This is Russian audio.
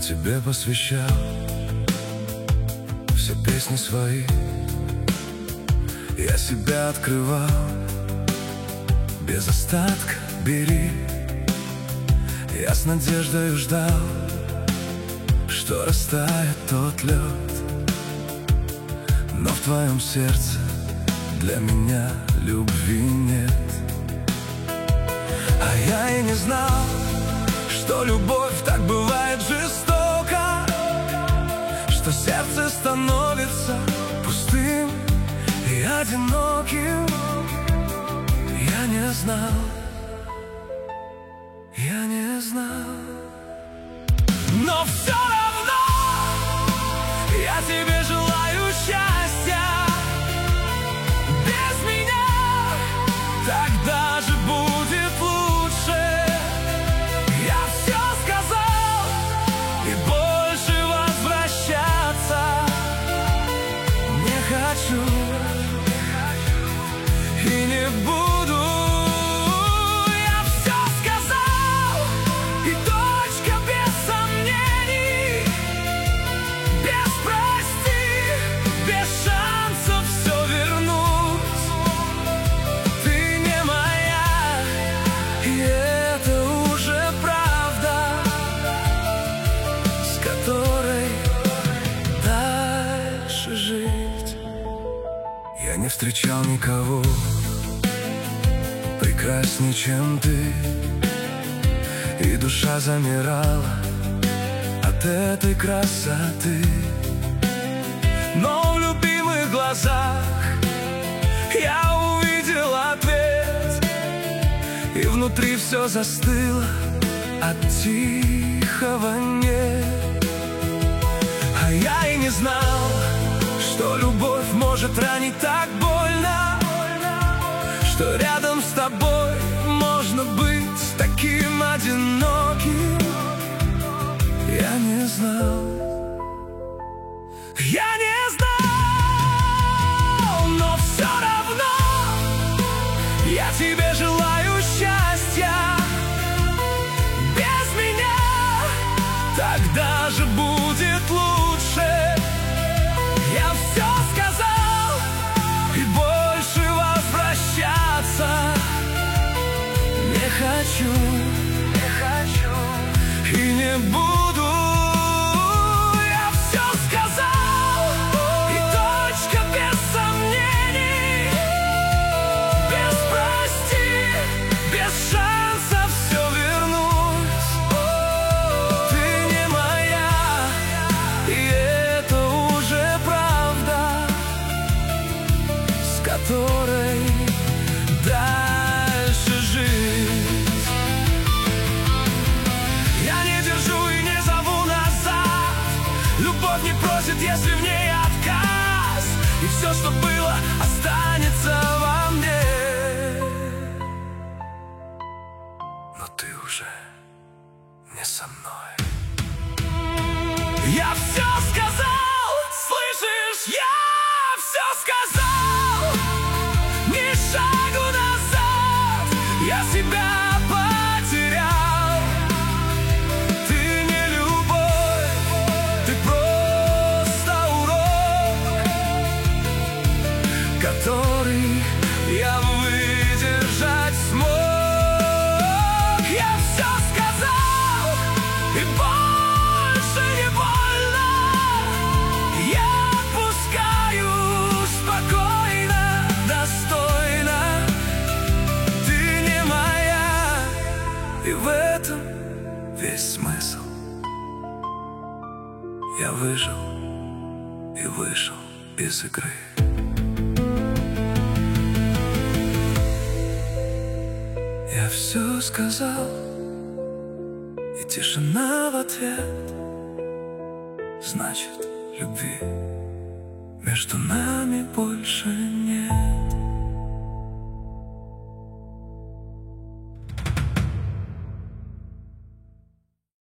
тебе посвящал все песни свои. Я себя открывал, без остатка бери. Я с надеждой ждал, что растает тот лед. Но в твоем сердце для меня любви нет. А я и не знал, что любовь так бывает жестока, что сердце становится пустым и одиноким. Я не знал, я не знал. Но все равно я тебе желаю счастья. Без меня так даже будет лучше. Я все сказал, и больше возвращаться не хочу, и не буду. Я не встречал никого прекраснее, чем ты, и душа замирала от этой красоты. Но в любимых глазах я увидел ответ, и внутри все застыло от тихого «нет». А я и не знал, что любовь может ранить так больно, что рядом с тобой можно быть таким одиноким. Я не знал, я не знал, но все равно я тебе желаю счастья. Без меня так даже будет лучше. Я все сказал, и больше возвращаться не хочу, и не буду. Я все сказал, и точка, без сомнений, без прости, без шанса все вернуть. Ты не моя, и это уже правда, с которой дальше жить. Я не держу и не зову назад. Любовь не просит, если в ней отказ, и все, что было, останется во мне. Но ты уже не со мной. Я все сказал, слышишь? Я все сказал. Ни шагу назад я себя потерял. Ты не любовь, ты просто урок, который я выдержать смог. Я все сказал, и больше не больно. Я отпускаю спокойно, достойно. Ты не моя, и в этом весь смысл. Я выжил и вышел из игры. Я все сказал, и тишина в ответ. Значит, любви между нами больше нет.